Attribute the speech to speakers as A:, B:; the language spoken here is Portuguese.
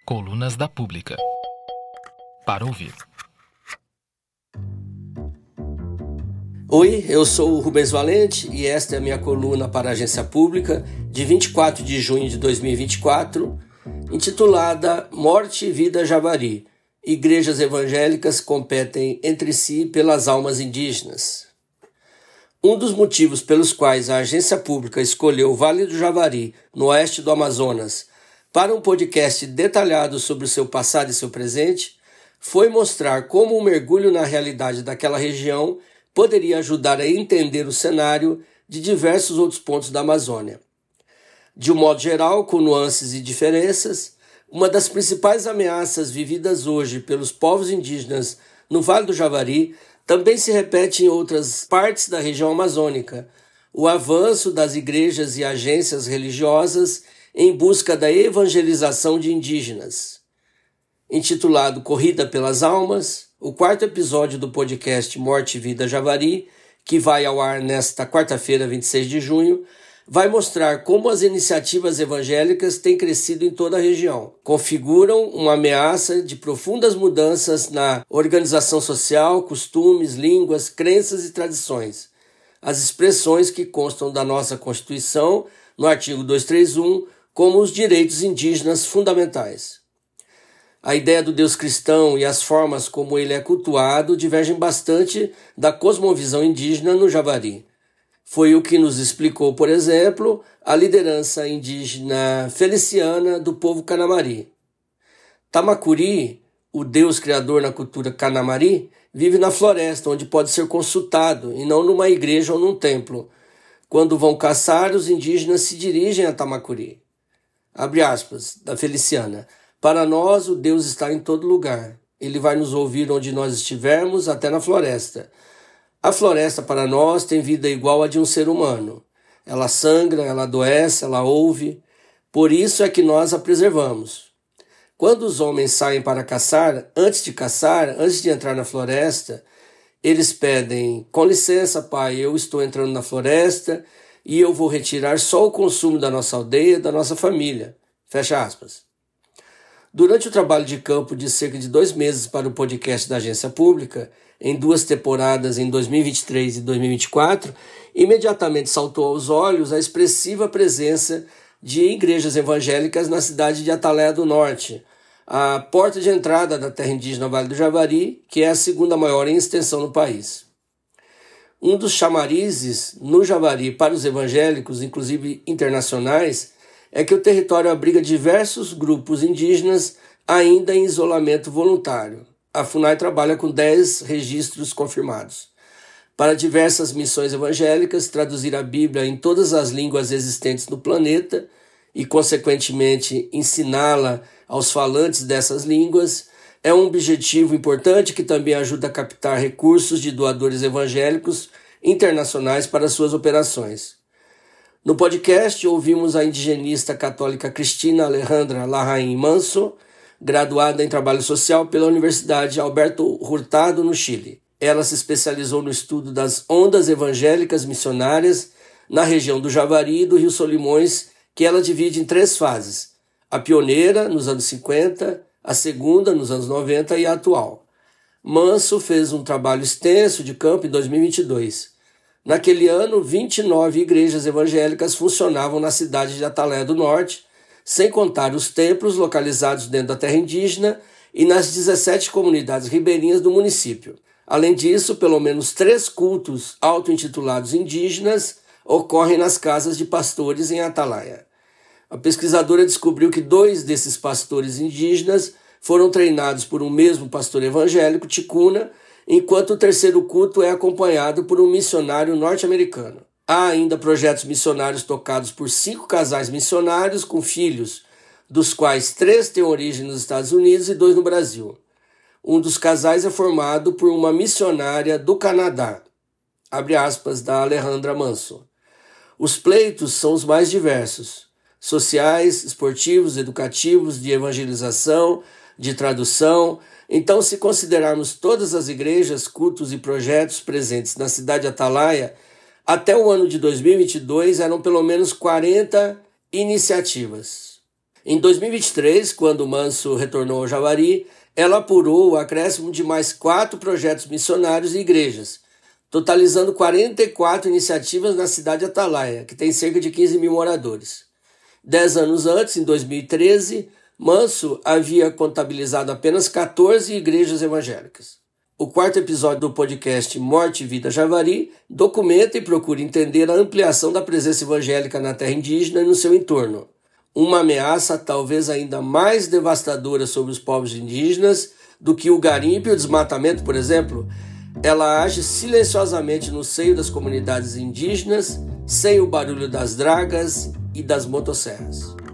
A: Colunas da Pública. Para ouvir.
B: Oi, eu sou o Rubens Valente e esta é a minha coluna para a Agência Pública de 24 de junho de 2024, intitulada Morte e Vida Javari. Igrejas evangélicas competem entre si pelas almas indígenas. Um dos motivos pelos quais a Agência Pública escolheu o Vale do Javari, no oeste do Amazonas, para um podcast detalhado sobre o seu passado e seu presente, foi mostrar como um mergulho na realidade daquela região poderia ajudar a entender o cenário de diversos outros pontos da Amazônia. De um modo geral, com nuances e diferenças, uma das principais ameaças vividas hoje pelos povos indígenas no Vale do Javari também se repete em outras partes da região amazônica: o avanço das igrejas e agências religiosas em busca da evangelização de indígenas. Intitulado Corrida pelas Almas, o quarto episódio do podcast Morte e Vida Javari, que vai ao ar nesta quarta-feira, 26 de junho, vai mostrar como as iniciativas evangélicas têm crescido em toda a região. Configuram uma ameaça de profundas mudanças na organização social, costumes, línguas, crenças e tradições. As expressões que constam da nossa Constituição, no artigo 231, como os direitos indígenas fundamentais. A ideia do Deus cristão e as formas como ele é cultuado divergem bastante da cosmovisão indígena no Javari. Foi o que nos explicou, por exemplo, a liderança indígena feliciana do povo Canamari. Tamacuri, o Deus criador na cultura Canamari, vive na floresta, onde pode ser consultado, e não numa igreja ou num templo. Quando vão caçar, os indígenas se dirigem a Tamacuri. Abre aspas, da Feliciana. Para nós, o Deus está em todo lugar. Ele vai nos ouvir onde nós estivermos, até na floresta. A floresta, para nós, tem vida igual à de um ser humano. Ela sangra, ela adoece, ela ouve. Por isso é que nós a preservamos. Quando os homens saem para caçar, antes de entrar na floresta, eles pedem: com licença, pai, eu estou entrando na floresta e eu vou retirar só o consumo da nossa aldeia, da nossa família. Fecha aspas. Durante o trabalho de campo de cerca de 2 meses para o podcast da Agência Pública, em 2 temporadas em 2023 e 2024, imediatamente saltou aos olhos a expressiva presença de igrejas evangélicas na cidade de Atalaia do Norte, a porta de entrada da terra indígena Vale do Javari, que é a segunda maior em extensão no país. Um dos chamarizes no Javari para os evangélicos, inclusive internacionais, é que o território abriga diversos grupos indígenas ainda em isolamento voluntário. A FUNAI trabalha com 10 registros confirmados. Para diversas missões evangélicas, traduzir a Bíblia em todas as línguas existentes no planeta e, consequentemente, ensiná-la aos falantes dessas línguas é um objetivo importante que também ajuda a captar recursos de doadores evangélicos internacionais para suas operações. No podcast, ouvimos a indigenista católica Cristina Alejandra Larraín Manso, graduada em Trabalho Social pela Universidade Alberto Hurtado, no Chile. Ela se especializou no estudo das ondas evangélicas missionárias na região do Javari e do Rio Solimões, que ela divide em 3 fases: a pioneira, nos anos 50, a segunda, nos anos 90 e a atual. Manso fez um trabalho extenso de campo em 2022. Naquele ano, 29 igrejas evangélicas funcionavam na cidade de Atalaia do Norte, sem contar os templos localizados dentro da terra indígena e nas 17 comunidades ribeirinhas do município. Além disso, pelo menos 3 cultos auto-intitulados indígenas ocorrem nas casas de pastores em Atalaia. A pesquisadora descobriu que 2 desses pastores indígenas foram treinados por um mesmo pastor evangélico, ticuna, enquanto o 3º culto é acompanhado por um missionário norte-americano. Há ainda projetos missionários tocados por 5 casais missionários com filhos, dos quais 3 têm origem nos Estados Unidos e 2 no Brasil. Um dos casais é formado por uma missionária do Canadá, abre aspas, da Alejandra Manso. Os pleitos são os mais diversos: sociais, esportivos, educativos, de evangelização, de tradução. Então, se considerarmos todas as igrejas, cultos e projetos presentes na cidade de Atalaia, até o ano de 2022 eram pelo menos 40 iniciativas. Em 2023, quando Manso retornou ao Javari, ela apurou o acréscimo de mais 4 projetos missionários e igrejas, totalizando 44 iniciativas na cidade de Atalaia, que tem cerca de 15 mil moradores. 10 anos antes, em 2013, Manso havia contabilizado apenas 14 igrejas evangélicas. O 4º episódio do podcast Morte e Vida Javari documenta e procura entender a ampliação da presença evangélica na terra indígena e no seu entorno. Uma ameaça talvez ainda mais devastadora sobre os povos indígenas do que o garimpo e o desmatamento, por exemplo. Ela age silenciosamente no seio das comunidades indígenas, sem o barulho das dragas e das motosserras.